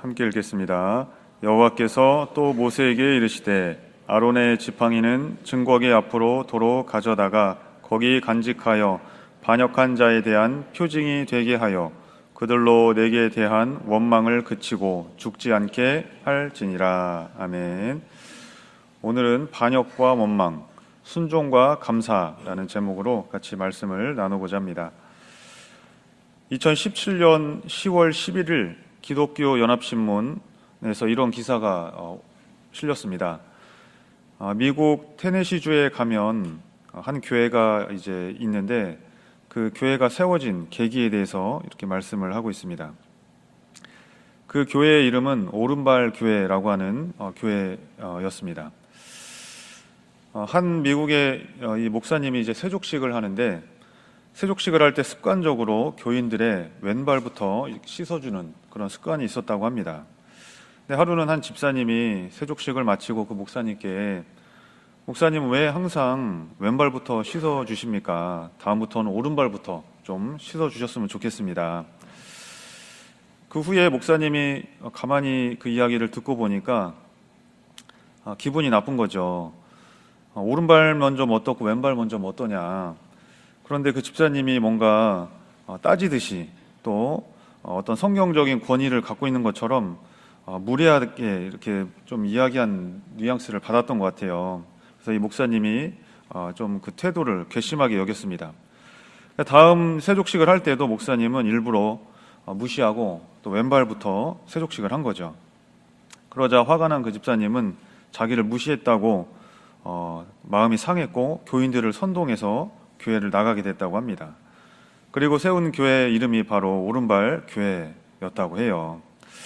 함께 읽겠습니다. 여호와께서 또 모세에게 이르시되 아론의 지팡이는 증거궤 앞으로 도로 가져다가 거기 간직하여 반역한 자에 대한 표징이 되게 하여 그들로 내게 대한 원망을 그치고 죽지 않게 할지니라. 아멘. 오늘은 반역과 원망, 순종과 감사라는 제목으로 같이 말씀을 나누고자 합니다. 2017년 10월 11일 기독교 연합신문에서 이런 기사가 실렸습니다. 미국 테네시주에 가면 한 교회가 이제 있는데 그 교회가 세워진 계기에 대해서 이렇게 말씀을 하고 있습니다. 그 교회의 이름은 오른발 교회라고 하는 교회였습니다. 한 미국의 이 목사님이 이제 세족식을 하는데 세족식을 할 때 습관적으로 교인들의 왼발부터 씻어주는 그런 습관이 있었다고 합니다. 근데 하루는 한 집사님이 세족식을 마치고 그 목사님께 목사님 왜 항상 왼발부터 씻어주십니까? 다음부터는 오른발부터 좀 씻어주셨으면 좋겠습니다. 그 후에 목사님이 가만히 그 이야기를 듣고 보니까 기분이 나쁜 거죠. 오른발 먼저 뭐 어떻고 왼발 먼저 뭐 어떠냐. 그런데 그 집사님이 뭔가 따지듯이 또 어떤 성경적인 권위를 갖고 있는 것처럼 무례하게 이렇게 좀 이야기한 뉘앙스를 받았던 것 같아요. 그래서 이 목사님이 좀 그 태도를 괘씸하게 여겼습니다. 다음 세족식을 할 때도 목사님은 일부러 무시하고 또 왼발부터 세족식을 한 거죠. 그러자 화가 난 그 집사님은 자기를 무시했다고 마음이 상했고 교인들을 선동해서 교회를 나가게 됐다고 합니다. 그리고 세운 교회 이름이 바로 오른발 교회였다고 해요.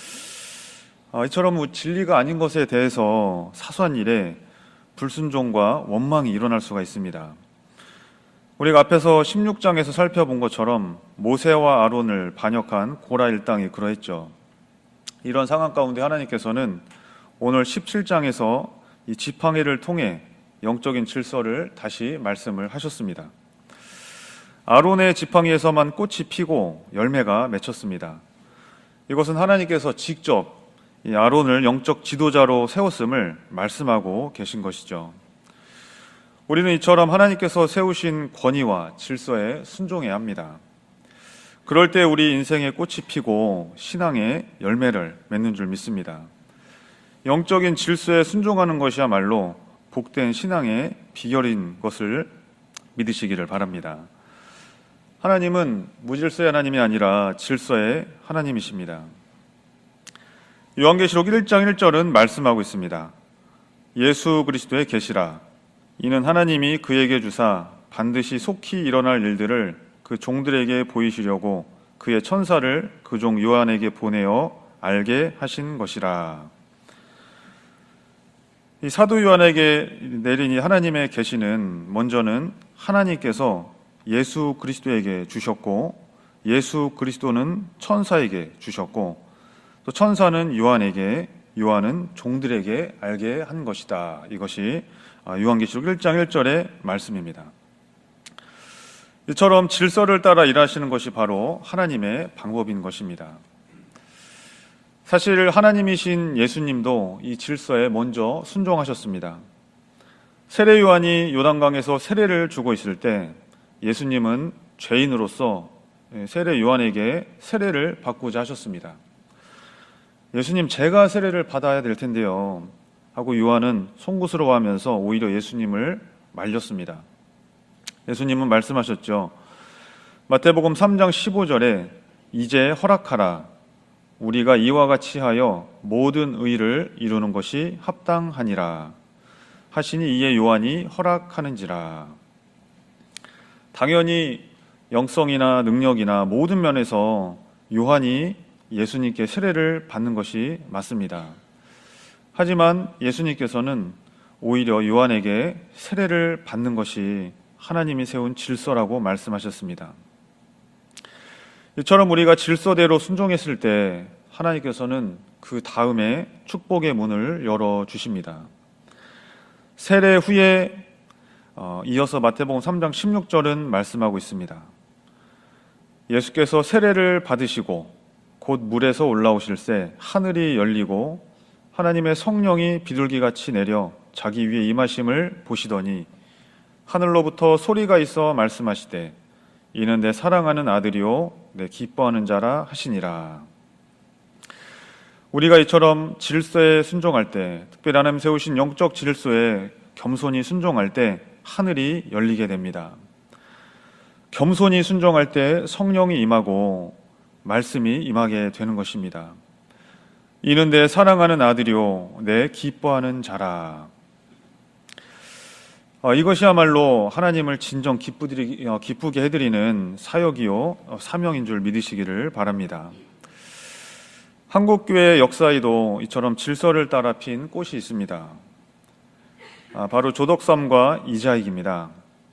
이처럼 진리가 아닌 것에 대해서 사소한 일에 불순종과 원망이 일어날 수가 있습니다. 우리가 앞에서 16장에서 살펴본 것처럼 모세와 아론을 반역한 고라 일당이 그러했죠. 이런 상황 가운데 하나님께서는 오늘 17장에서 이 지팡이를 통해 영적인 질서를 다시 말씀을 하셨습니다. 아론의 지팡이에서만 꽃이 피고 열매가 맺혔습니다. 이것은 하나님께서 직접 이 아론을 영적 지도자로 세웠음을 말씀하고 계신 것이죠. 우리는 이처럼 하나님께서 세우신 권위와 질서에 순종해야 합니다. 그럴 때 우리 인생의 꽃이 피고 신앙의 열매를 맺는 줄 믿습니다. 영적인 질서에 순종하는 것이야말로 복된 신앙의 비결인 것을 믿으시기를 바랍니다. 하나님은 무질서의 하나님이 아니라 질서의 하나님이십니다. 요한계시록 1장 1절은 말씀하고 있습니다. 예수 그리스도의 계시라. 이는 하나님이 그에게 주사 반드시 속히 일어날 일들을 그 종들에게 보이시려고 그의 천사를 그 종 요한에게 보내어 알게 하신 것이라. 이 사도 요한에게 내린 이 하나님의 계시는 먼저는 하나님께서 예수 그리스도에게 주셨고 예수 그리스도는 천사에게 주셨고 또 천사는 요한에게 요한은 종들에게 알게 한 것이다. 이것이 요한계시록 1장 1절의 말씀입니다. 이처럼 질서를 따라 일하시는 것이 바로 하나님의 방법인 것입니다. 사실 하나님이신 예수님도 이 질서에 먼저 순종하셨습니다. 세례 요한이 요단강에서 세례를 주고 있을 때 예수님은 죄인으로서 세례 요한에게 세례를 받고자 하셨습니다. 예수님, 제가 세례를 받아야 될 텐데요 하고 요한은 송구스러워하면서 오히려 예수님을 말렸습니다. 예수님은 말씀하셨죠. 마태복음 3장 15절에 이제 허락하라. 우리가 이와 같이 하여 모든 의를 이루는 것이 합당하니라 하시니 이에 요한이 허락하는지라. 당연히 영성이나 능력이나 모든 면에서 요한이 예수님께 세례를 받는 것이 맞습니다. 하지만 예수님께서는 오히려 요한에게 세례를 받는 것이 하나님이 세운 질서라고 말씀하셨습니다. 이처럼 우리가 질서대로 순종했을 때 하나님께서는 그 다음에 축복의 문을 열어주십니다. 세례 후에 이어서 마태복음 3장 16절은 말씀하고 있습니다. 예수께서 세례를 받으시고 곧 물에서 올라오실새 하늘이 열리고 하나님의 성령이 비둘기같이 내려 자기 위에 임하심을 보시더니 하늘로부터 소리가 있어 말씀하시되 이는 내 사랑하는 아들이요 내 기뻐하는 자라 하시니라. 우리가 이처럼 질서에 순종할 때, 특별히 하나님 세우신 영적 질서에 겸손히 순종할 때 하늘이 열리게 됩니다. 겸손히 순종할 때 성령이 임하고 말씀이 임하게 되는 것입니다. 이는 내 사랑하는 아들이요 내 기뻐하는 자라. 이것이야말로 하나님을 진정 기쁘게 해드리는 사역이요 사명인 줄 믿으시기를 바랍니다. 한국교회 역사에도 이처럼 질서를 따라 핀 꽃이 있습니다. 바로 조덕삼과 이자익입니다.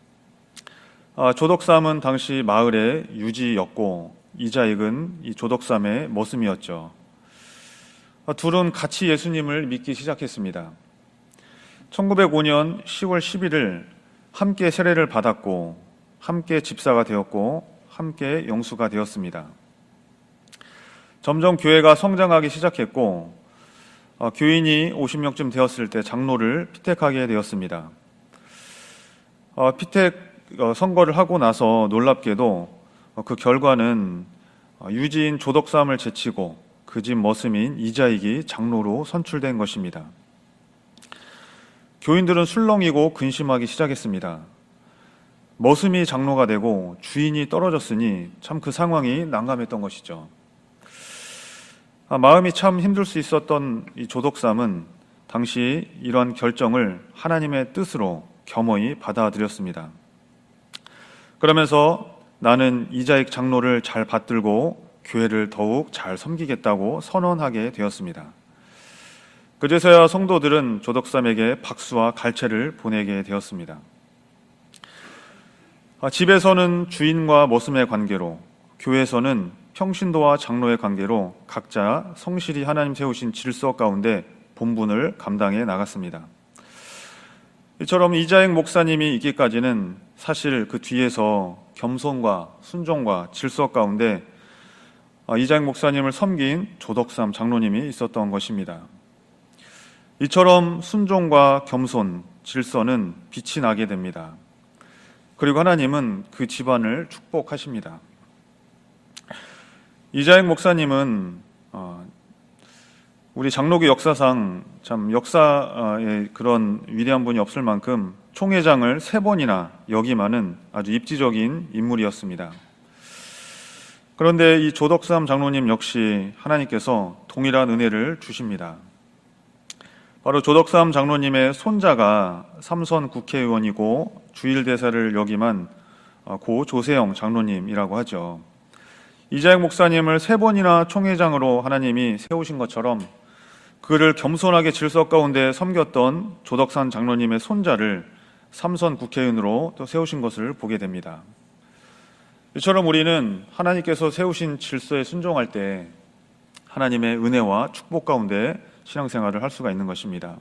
조덕삼은 당시 마을의 유지였고 이자익은 이 조덕삼의 머슴이었죠. 둘은 같이 예수님을 믿기 시작했습니다. 1905년 10월 11일 함께 세례를 받았고 함께 집사가 되었고 함께 영수가 되었습니다. 점점 교회가 성장하기 시작했고 교인이 50명쯤 되었을 때 장로를 피택하게 되었습니다. 피택 선거를 하고 나서 놀랍게도 그 결과는 유지인 조덕삼을 제치고 그 집 머슴인 이자익이 장로로 선출된 것입니다. 교인들은 술렁이고 근심하기 시작했습니다. 머슴이 장로가 되고 주인이 떨어졌으니 참 그 상황이 난감했던 것이죠. 마음이 참 힘들 수 있었던 이 조덕삼은 당시 이러한 결정을 하나님의 뜻으로 겸허히 받아들였습니다. 그러면서 나는 이자익 장로를 잘 받들고 교회를 더욱 잘 섬기겠다고 선언하게 되었습니다. 그제서야 성도들은 조덕삼에게 박수와 갈채를 보내게 되었습니다. 집에서는 주인과 머슴의 관계로, 교회에서는 평신도와 장로의 관계로 각자 성실히 하나님 세우신 질서 가운데 본분을 감당해 나갔습니다. 이처럼 이자익 목사님이 있기까지는 사실 그 뒤에서 겸손과 순종과 질서 가운데 이자익 목사님을 섬긴 조덕삼 장로님이 있었던 것입니다. 이처럼 순종과 겸손, 질서는 빛이 나게 됩니다. 그리고 하나님은 그 집안을 축복하십니다. 이자익 목사님은 우리 장로교 역사상 참 역사에 그런 위대한 분이 없을 만큼 총회장을 3번이나 역임하는 아주 입지적인 인물이었습니다. 그런데 이 조덕삼 장로님 역시 하나님께서 동일한 은혜를 주십니다. 바로 조덕삼 장로님의 손자가 삼선 국회의원이고 주일대사를 역임한 고 조세영 장로님이라고 하죠. 이자익 목사님을 3번이나 총회장으로 하나님이 세우신 것처럼 그를 겸손하게 질서 가운데 섬겼던 조덕삼 장로님의 손자를 삼선 국회의원으로 또 세우신 것을 보게 됩니다. 이처럼 우리는 하나님께서 세우신 질서에 순종할 때 하나님의 은혜와 축복 가운데 신앙생활을 할 수가 있는 것입니다.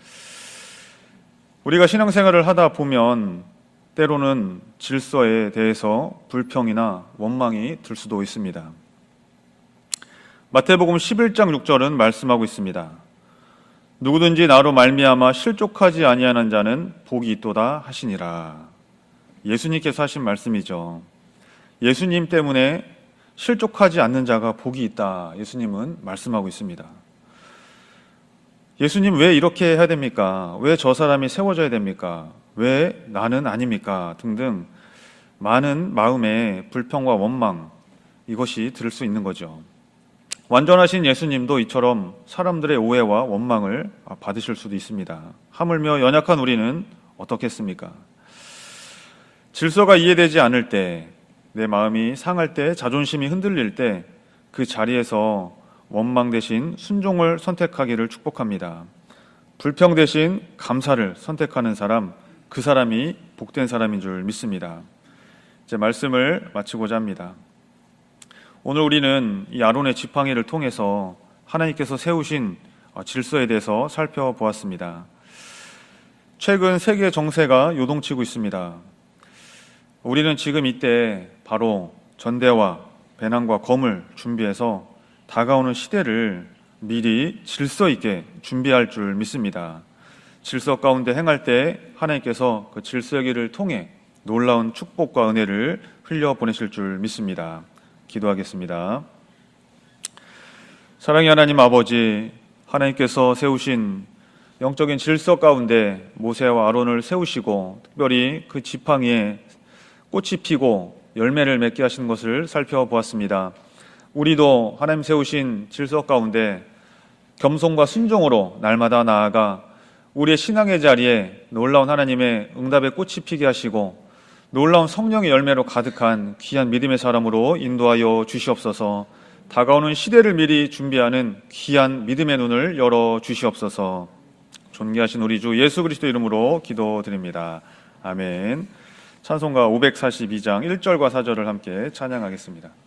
우리가 신앙생활을 하다 보면 때로는 질서에 대해서 불평이나 원망이 들 수도 있습니다. 마태복음 11장 6절은 말씀하고 있습니다. 누구든지 나로 말미암아 실족하지 아니하는 자는 복이 있도다 하시니라. 예수님께서 하신 말씀이죠. 예수님 때문에 실족하지 않는 자가 복이 있다. 예수님은 말씀하고 있습니다. 예수님 왜 이렇게 해야 됩니까? 왜 저 사람이 세워져야 됩니까? 왜 나는 아닙니까? 등등 많은 마음의 불평과 원망, 이것이 들을 수 있는 거죠. 완전하신 예수님도 이처럼 사람들의 오해와 원망을 받으실 수도 있습니다. 하물며 연약한 우리는 어떻겠습니까? 질서가 이해되지 않을 때, 내 마음이 상할 때, 자존심이 흔들릴 때 그 자리에서 원망 대신 순종을 선택하기를 축복합니다. 불평 대신 감사를 선택하는 사람, 그 사람이 복된 사람인 줄 믿습니다. 이제 말씀을 마치고자 합니다. 오늘 우리는 이 아론의 지팡이를 통해서 하나님께서 세우신 질서에 대해서 살펴보았습니다. 최근 세계 정세가 요동치고 있습니다. 우리는 지금 이때 바로 전대와 배낭과 검을 준비해서 다가오는 시대를 미리 질서 있게 준비할 줄 믿습니다. 질서 가운데 행할 때 하나님께서 그 질서의 길을 통해 놀라운 축복과 은혜를 흘려 보내실 줄 믿습니다. 기도하겠습니다. 사랑의 하나님 아버지, 하나님께서 세우신 영적인 질서 가운데 모세와 아론을 세우시고 특별히 그 지팡이에 꽃이 피고 열매를 맺게 하신 것을 살펴보았습니다. 우리도 하나님 세우신 질서 가운데 겸손과 순종으로 날마다 나아가 우리의 신앙의 자리에 놀라운 하나님의 응답의 꽃이 피게 하시고 놀라운 성령의 열매로 가득한 귀한 믿음의 사람으로 인도하여 주시옵소서. 다가오는 시대를 미리 준비하는 귀한 믿음의 눈을 열어 주시옵소서. 존귀하신 우리 주 예수 그리스도 이름으로 기도드립니다. 아멘. 찬송가 542장 1절과 4절을 함께 찬양하겠습니다.